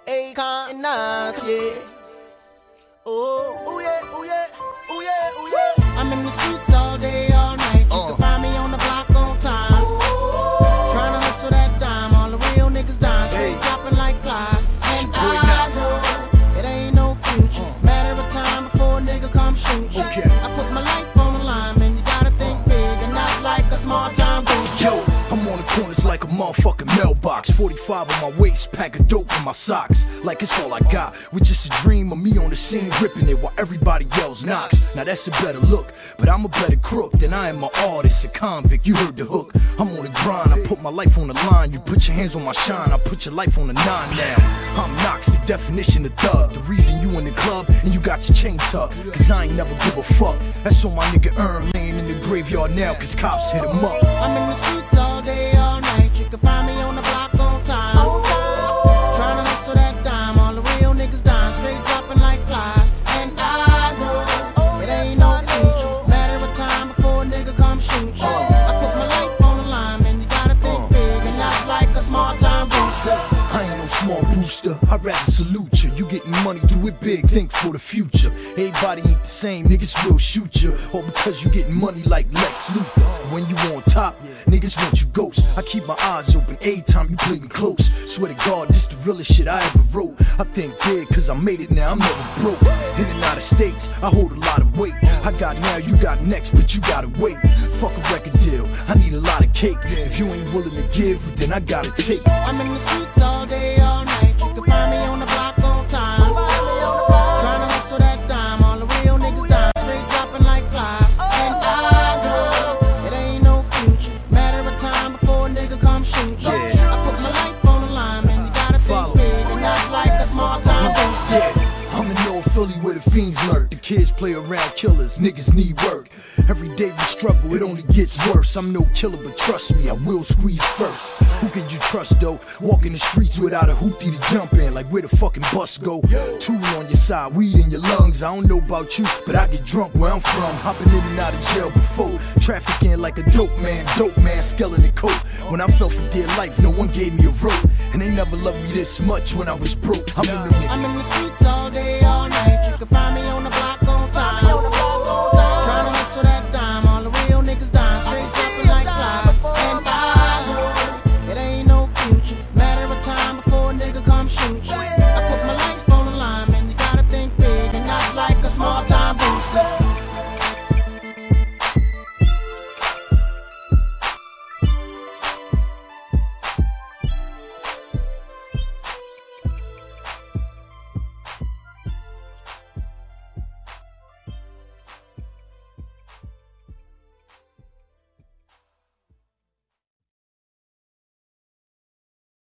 Akon and Nas, yeah. Oh yeah, oh yeah, oh yeah, oh yeah. I'm in the streets all day, all night. You can find me on the block on time. Tryna hustle that dime, all the real niggas dying, straight dropping like flies. And I know it ain't no future. Matter of time before a nigga come shoot you. I put my life on the line, man. You gotta think big and not like a small time boost. Yo, I'm on the corners like a motherfucking mailbox. 45 on my waist, pack of dope in my socks. Like it's all I got, with just a dream of me on the scene ripping it while everybody yells knocks. Now that's a better look, but I'm a better crook than I am an artist, a convict. You heard the hook. I'm on the grind, I put my life on the line. You put your hands on my shine, I put your life on the 9 now. I'm Knox, the definition of thug. The reason you in the club and you got your chain tucked, cause I ain't never give a fuck. That's on my nigga Earn, laying in the graveyard now, cause cops hit him up. I'm in the streets all day, all night. You can find me on the block on time. Tryna hustle that dime, all the real niggas dying, straight dropping like flies. And I know it ain't no future. Matter of time before a nigga come shoot you. I put my life on the line, man. You gotta think big and not like a small time booster. I ain't no small booster, I'd rather salute you. You getting money, do it big, think for the future. Everybody ain't the same, niggas will shoot you. Or because you getting money like Lex Luthor. When you on top, niggas want you ghost. I keep my eyes open every time you play me close. Swear to God, this the realest shit I ever wrote. I think big, cause I made it now, I'm never broke. In and out of states, I hold a lot of weight. I got now, you got next, but you gotta wait. Fuck a record deal, I need a lot of cake. If you ain't willing to give, then I gotta take. I'm in the streets all day, all night. You can find me on the block on time. Tryna hustle that dime, all the real niggas dying, straight dropping like flies. And I know it ain't no future. Matter of time before a nigga come shoot you. I put my life on the line, man. You gotta think big and not like a small time booster. I'm in North Philly where the fiends lurk. The kids play around killers, niggas need work. Every day we struggle, it only gets worse. I'm no killer, but trust me, I will squeeze first. Who can you trust though? Walking the streets without a hoopty to jump in, like where the fucking bus go? Tool on your side, weed in your lungs. I don't know about you, but I get drunk where I'm from. Hopping in and out of jail before. Trafficking like a dope man, skelling the coat. When I fell for dear life, no one gave me a rope. And they never loved me this much when I was broke. I'm in the streets all day, all night. You can find me on the